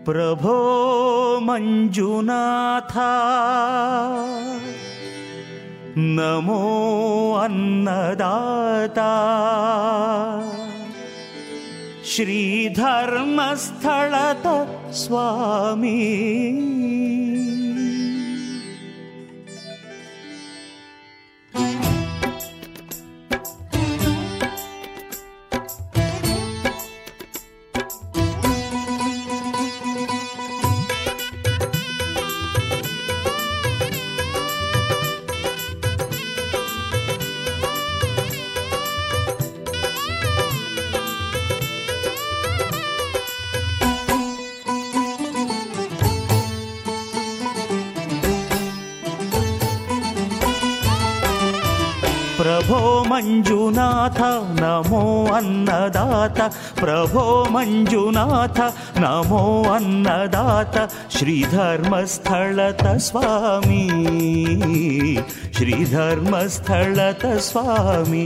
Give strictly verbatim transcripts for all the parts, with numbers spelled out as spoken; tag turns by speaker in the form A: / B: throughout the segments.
A: ಪ್ರಭೋ ಮಂಜುನಾಥ ನಮೋ ಅನ್ನದಾತ ಶ್ರೀಧರ್ಮಸ್ಥಳದ ಸ್ವಾಮಿ ಪ್ರಭೋ ಮಂಜುನಾಥ ನಮೋ ಅನ್ನದಾತ ಪ್ರಭೋ ಮಂಜುನಾಥ ನಮೋ ಅನ್ನದಾತ ಶ್ರೀಧರ್ಮಸ್ಥಳದ ಸ್ವಾಮಿ ಶ್ರೀಧರ್ಮಸ್ಥಳದ ಸ್ವಾಮಿ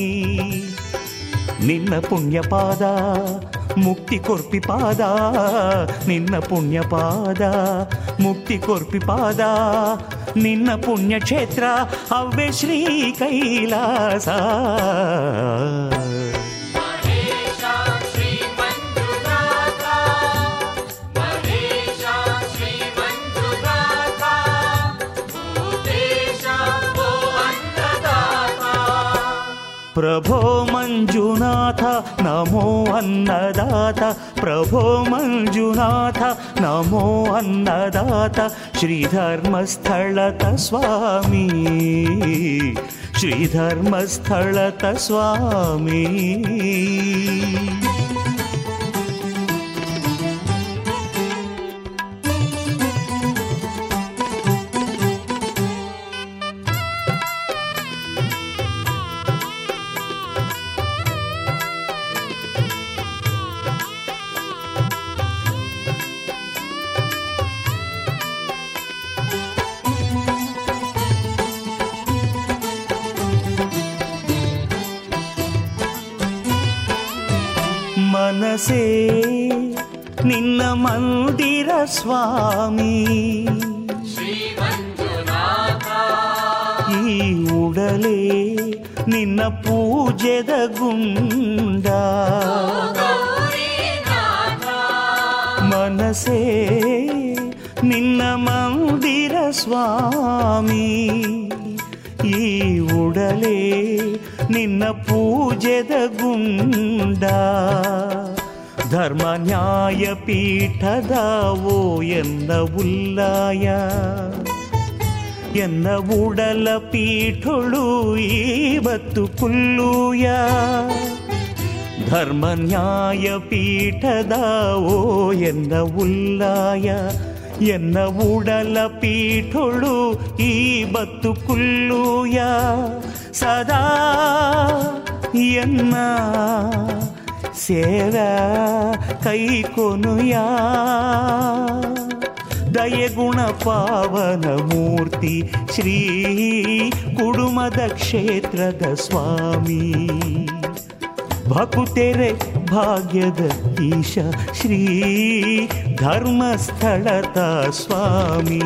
A: ನಿನ್ನ ಪುಣ್ಯಪಾದ ಮುಕ್ತಿ ಕೊರ್ಪಿ ಪಾದ ನಿನ್ನ ಪುಣ್ಯಪಾದ ಮುಕ್ತಿ ಕೊರ್ಪಿ ಪಾದ ನಿನ್ನ ಪುಣ್ಯಕ್ಷೇತ್ರ ಅವ್ವೆ ಶ್ರೀ ಕೈಲಾಸ ಪ್ರಭೋ ಮಂಜುನಾಥ ನಮೋ ಅನ್ನದಾತ ಪ್ರಭೋ ಮಂಜುನಾಥ ನಮೋ ಅನ್ನದಾತ ಶ್ರೀಧರ್ಮಸ್ಥಳದ ಸ್ವಾಮಿ ಶ್ರೀಧರ್ಮಸ್ಥಳದ ಸ್ವಾಮಿ ಮನಸೇ ನಿನ್ನ ಮಂದಿರ ಸ್ವಾಮಿ ಈ ಉಡಲೇ ನಿನ್ನ ಪೂಜೆದ ಗುಂಡ ಮನಸೇ ನಿನ್ನ ಮಂದಿರ ಸ್ವಾಮಿ ಈ ಉಡಲೇ ನಿನ್ನ ಪೂಜೆದ ಗುಂಡ ಧರ್ಮ ನ್ಯಾಯ ಪೀಠದ ಓ ಎನ್ನ ಉಲ್ಲಾಯ ಎನ್ನ ಉಡಲ ಪೀಠೊಳು ಇವತ್ತು ಕುಲ್ಲೂಯ ಧರ್ಮ ನ್ಯಾಯ ಪೀಠದ ಓ ಎನ್ನ ಉಲ್ಲಾಯ ಎನ್ನ ಉಡಲ ಪೀಠೊಳು ಇವತ್ತು ಕುಲ್ಲೂಯ ಸದಾ ಎನ್ನ ಸೇವ ಕೈಕೊನುಯ ದಯಗುಣ ಪಾವನ ಮೂರ್ತಿ ಶ್ರೀ ಕುಡುಮದ ಕ್ಷೇತ್ರದ ಸ್ವಾಮಿ ಭಕುತೆರೆ ಭಾಗ್ಯದ ಈಶ ಶ್ರೀ ಧರ್ಮಸ್ಥಳದ ಸ್ವಾಮಿ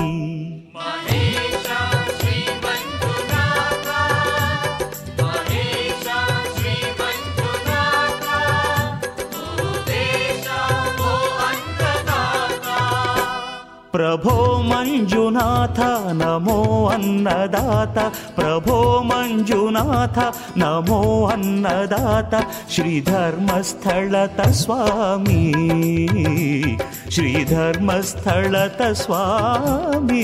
A: ಪ್ರಭೋ ಮಂಜುನಾಥ ನಮೋ ಅನ್ನದಾತ ಪ್ರಭೋ ಮಂಜುನಾಥ ನಮೋ ಅನ್ನದಾತ ಶ್ರೀಧರ್ಮಸ್ಥಳದ ಸ್ವಾಮಿ ಶ್ರೀಧರ್ಮಸ್ಥಳದ ಸ್ವಾಮಿ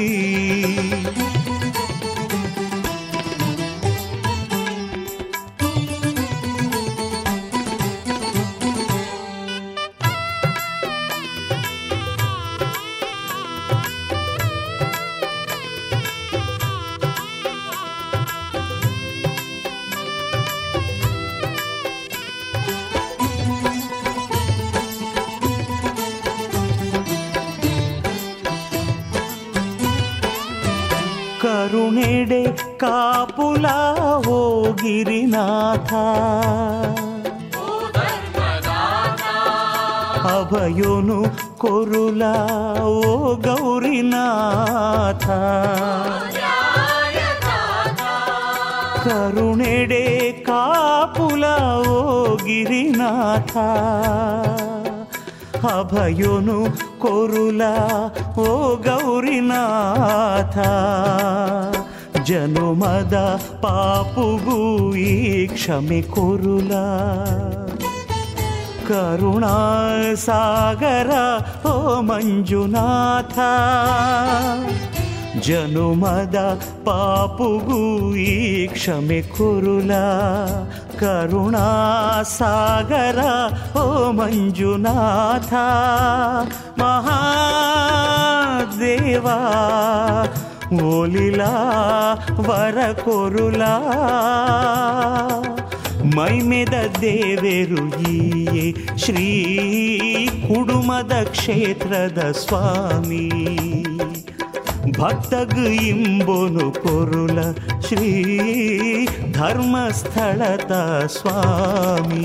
A: ಕರುಣೆಡೆ ಕಾಪುಲ ಓ ಗಿರಿನಾಥ ಅಭಯೋನು ಕೊರುಲ ಓ ಗೌರಿನಾಥ ಕರುಣೆಡೆ ಕಾಪುಲ ಓ ಗಿರಿನಾಥ ಅಭಯನು ಕೊರುಲ ಓ ಗೌರಿನಾಥ ಜನುಮದ ಪಾಪುಗೂ ಈ ಕ್ಷಮೆ ಕೊರುಲ ಕರುಣಾ ಸಾಗರ ಓ ಮಂಜುನಾಥ ಜನುಮದ ಪಾಪುಗೂ ಈ ಕ್ಷಮೆ ಕೊರುಲ ಕರುಣಾ ಸಾಗರ ಓ ಮಂಜುನಾಥ ಮಹಾದೇವ ಓಲಿಲಾ ವರ ಕೊರುಲ ಮೈಮೆದ ದೇವರು ಈಯೇ ಶ್ರೀ ಕುಡುಮದ ಕ್ಷೇತ್ರದ ಸ್ವಾಮಿ ಭಕ್ತಗ ಇಂಬೋನು ಕೊರುಲ ಶ್ರೀ ಧರ್ಮಸ್ಥಳದ ಸ್ವಾಮಿ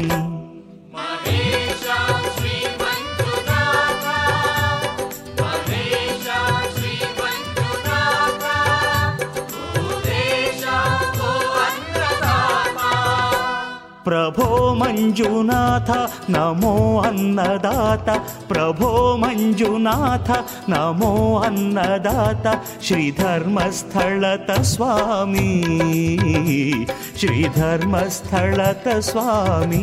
A: ಪ್ರಭೋ ಮಂಜುನಾಥ ನಮೋ ಅನ್ನದಾತ ಪ್ರಭೋ ಮಂಜುನಾಥ ನಮೋ ಅನ್ನದಾತ ಶ್ರೀ ಧರ್ಮಸ್ಥಳದ ಸ್ವಾಮಿ ಶ್ರೀ ಧರ್ಮಸ್ಥಳದ ಸ್ವಾಮಿ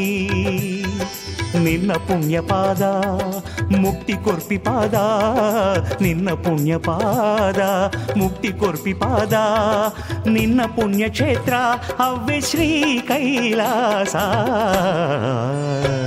A: ನಿನ್ನ ಪುಣ್ಯಪಾದ ಮುಕ್ತಿ ಕೊರ್ಪಿ ಪಾದ ನಿನ್ನ ಪುಣ್ಯಪಾದ ಮುಕ್ತಿ ಕೊರ್ಪಿ ಪಾದ ನಿನ್ನ ಪುಣ್ಯಕ್ಷೇತ್ರ ಅವ್ವೆ ಶ್ರೀ ಕೈಲಾಸ